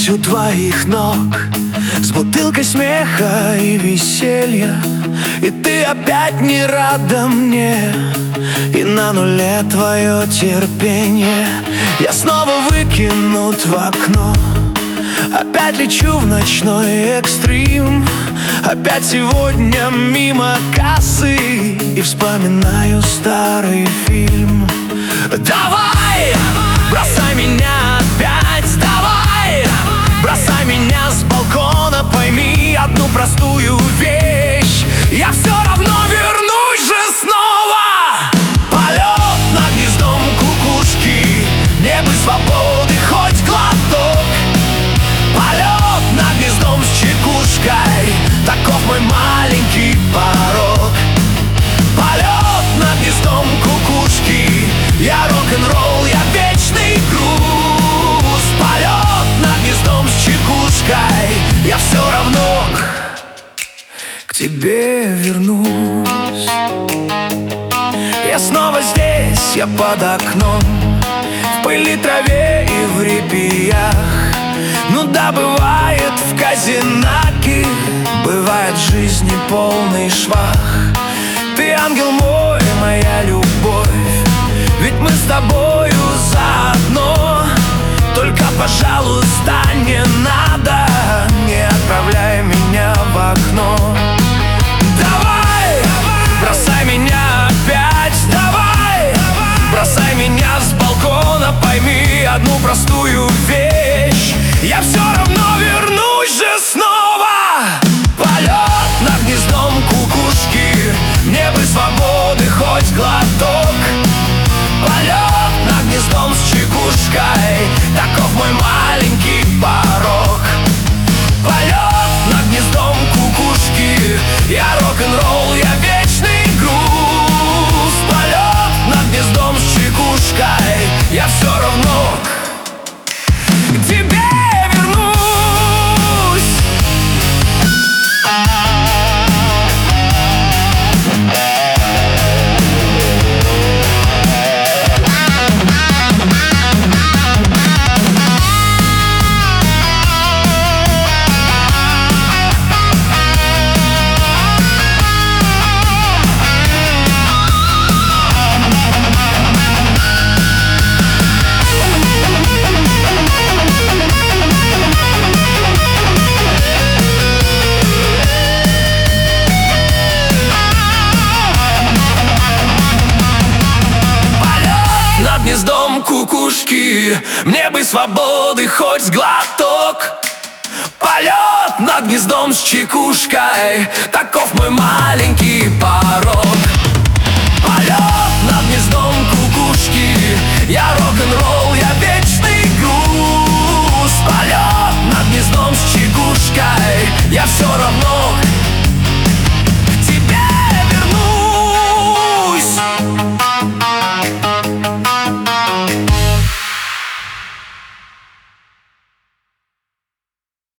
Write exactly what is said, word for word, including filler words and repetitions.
Остановлюсь у твоих ног с бутылкой смеха и веселья, и ты опять не рада мне, и на нуле твое терпение. Я снова выкинут в окно, опять лечу в ночной экстрим. Опять сегодня мимо кассы и вспоминаю старый фильм. Давай, бросай меня опять, давай, бросай меня с балкона, пойми одну простую вещь: я все равно вернусь же снова. Полет над гнездом кукушки, мне бы свободы хоть глоток. Полет над гнездом с чекушкой, таков мой маленький порог. Полет над гнездом кукушки, я рок-н-ролл, я вечный груз. Полет над гнездом с чекушкой, я все равно к тебе вернусь. Я снова здесь, я под окном, в пыли, траве и в репьях. Ну да, бывает в казинаке, бывает в жизни полный швах. Ты ангел мой, моя любовь, ведь мы с тобою заодно. Только, пожалуйста, не надо, не отправляй меня в окно. Давай, бросай меня опять, давай, бросай меня с балкона, пойми одну простую вещь: я все равно вернусь же снова. Полет над гнездом кукушки, мне бы свободы хоть глоток. Полет над гнездом с чекушкой, таков мой маленький порог. Полет над гнездом кукушки, я рок-н-ролл, я вечный груз. Полет над гнездом с чекушкой, я все равно к тебе вернусь. Гнездом кукушки, мне бы свободы хоть глоток. Полет над гнездом с чекушкой, таков мой маленький порог. Полет над гнездом кукушки, я рок-н-ролл, я вечный груз. Полет над гнездом с чекушкой, я все равно